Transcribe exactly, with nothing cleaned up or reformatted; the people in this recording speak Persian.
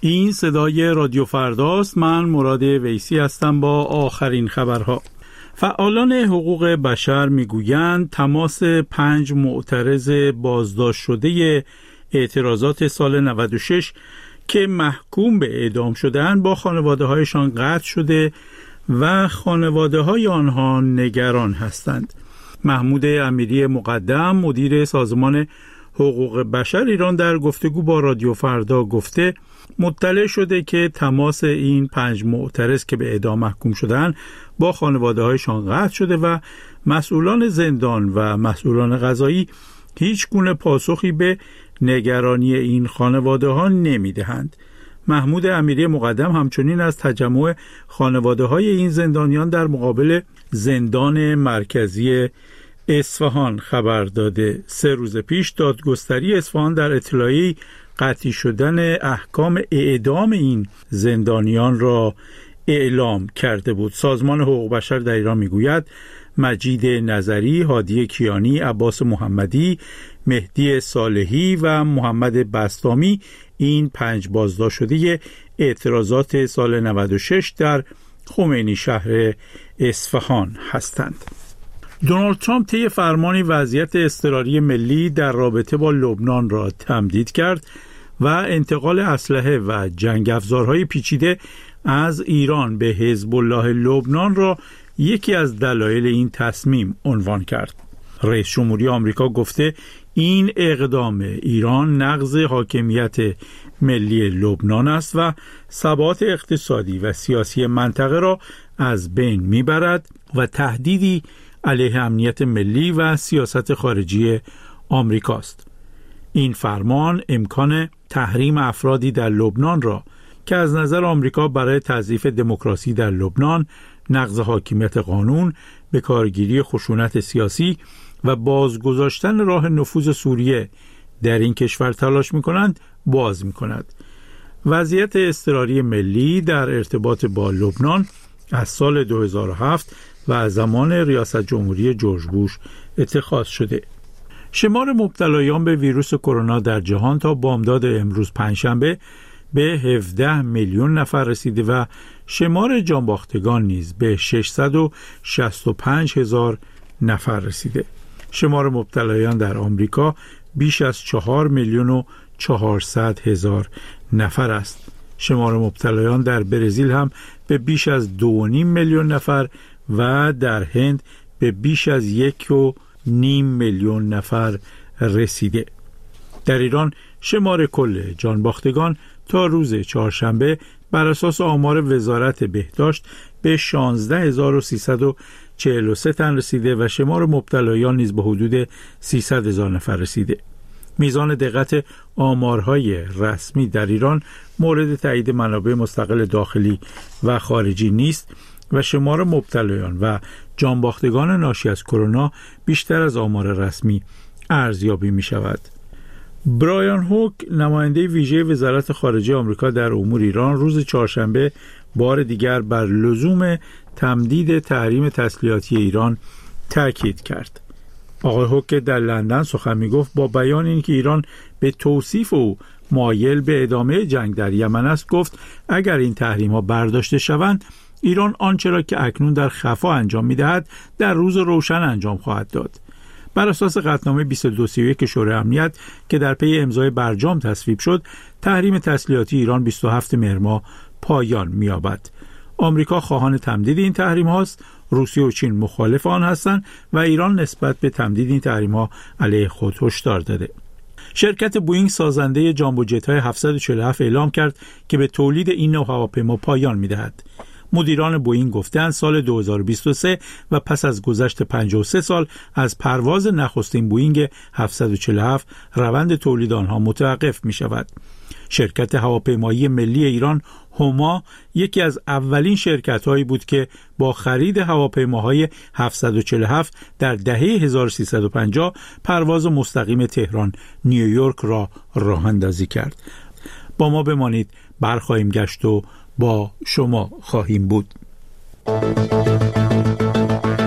این صدای رادیو فرداست. من مراد ویسی هستم با آخرین خبرها. فعالان حقوق بشر میگویند تماس پنج معترض بازداشت شده اعتراضات سال نود و شش که محکوم به اعدام شدند با خانواده هایشان قطع شده و خانواده های آنها نگران هستند. محمود امیری مقدم مدیر سازمان حقوق بشر ایران در گفتگو با رادیو فردا گفته مطلع شده که تماس این پنج معترض که به اعدام محکوم شدن با خانواده هایشان قطع شده و مسئولان زندان و مسئولان قضایی هیچ گونه پاسخی به نگرانی این خانواده ها نمی دهند. محمود امیری مقدم همچنین از تجمع خانواده های این زندانیان در مقابل زندان مرکزی اصفهان خبر داده. سه روز پیش دادگستری اصفهان در اطلاعی قطعی شدن احکام اعدام این زندانیان را اعلام کرده بود. سازمان حقوق بشر در ایران میگوید مجید نظری، هادی کیانی، عباس محمدی، مهدی صالحی و محمد بسطامی این پنج بازداشت شده اعتراضات سال نود و شش در خمینی شهر اصفهان هستند. دونالد ترامپ طی فرمانی وضعیت اضطراری ملی در رابطه با لبنان را تمدید کرد و انتقال اسلحه و جنگ افزارهای پیچیده از ایران به حزب الله لبنان را یکی از دلایل این تصمیم عنوان کرد. رئیس جمهوری آمریکا گفته این اقدام ایران نقض حاکمیت ملی لبنان است و ثبات اقتصادی و سیاسی منطقه را از بین میبرد و تهدیدی علیه امنیت ملی و سیاست خارجی آمریکاست. این فرمان امکان تحریم افرادی در لبنان را که از نظر آمریکا برای تضعیف دموکراسی در لبنان، نقض حاکمیت قانون، به کارگیری خشونت سیاسی و بازگذاشتن راه نفوذ سوریه در این کشور تلاش می‌کنند باز می‌کند. وضعیت اضطراری ملی در ارتباط با لبنان از سال دو هزار و هفت و از زمان ریاست جمهوری جورج بوش اتخاذ شده. شمار مبتلایان به ویروس کرونا در جهان تا بامداد امروز پنجشنبه به هفده میلیون نفر رسیده و شمار جانباختگان نیز به ششصد و شصت و پنج هزار نفر رسیده. شمار مبتلایان در آمریکا بیش از چهار میلیون و چهارصد هزار نفر است. شمار مبتلایان در برزیل هم به بیش از دو و نیم میلیون نفر و در هند به بیش از یک و نیم میلیون نفر رسیده. در ایران شمار کل جانباختگان تا روز چهارشنبه بر اساس آمار وزارت بهداشت به شانزده هزار و سیصد و چهل و سه تن رسیده و شمار مبتلایان نیز به حدود سیصد هزار نفر رسیده. میزان دقت آمارهای رسمی در ایران مورد تایید منابع مستقل داخلی و خارجی نیست و شمار مبتلایان و جانباختگان ناشی از کرونا بیشتر از آمار رسمی ارزیابی می شود. برایان هوک، نماینده ویژه وزارت خارجه آمریکا در امور ایران، روز چهارشنبه بار دیگر بر لزوم تمدید تحریم تسلیحاتی ایران تاکید کرد. آقای هوک در لندن سخن می‌گفت با بیان اینکه ایران به توصیف او مایل به ادامه جنگ در یمن است، گفت اگر این تحریم‌ها برداشته شوند ایران آنچه را که اکنون در خفا انجام می‌دهد در روز روشن انجام خواهد داد. بر اساس قطعنامه بیست و دو سی و یک شورای امنیت که در پی امضای برجام تصویب شد، تحریم تسلیحاتی ایران بیست و هفتم مهر ماه پایان می‌یابد. آمریکا خواهان تمدید این تحریم هاست، روسیه و چین مخالف آن هستند و ایران نسبت به تمدید این تحریم ها علیه خود هشدار داده. شرکت بوئینگ سازنده جامبو جت های هفتصد و چهل و هفت اعلام کرد که به تولید این نوع هواپیما پایان می‌دهد. مدیران بوئینگ گفتند سال دو هزار و بیست و سه و پس از گذشت پنجاه و سه سال از پرواز نخستین بوئینگ هفتصد و چهل و هفت روند تولید آنها متوقف می‌شود. شرکت هواپیمایی ملی ایران هما یکی از اولین شرکت‌هایی بود که با خرید هواپیماهای هفتصد و چهل و هفت در دهه هزار و سیصد و پنجاه پرواز مستقیم تهران نیویورک را راه اندازی کرد. با ما بمانید، برخواهیم گشت و با شما خواهیم بود.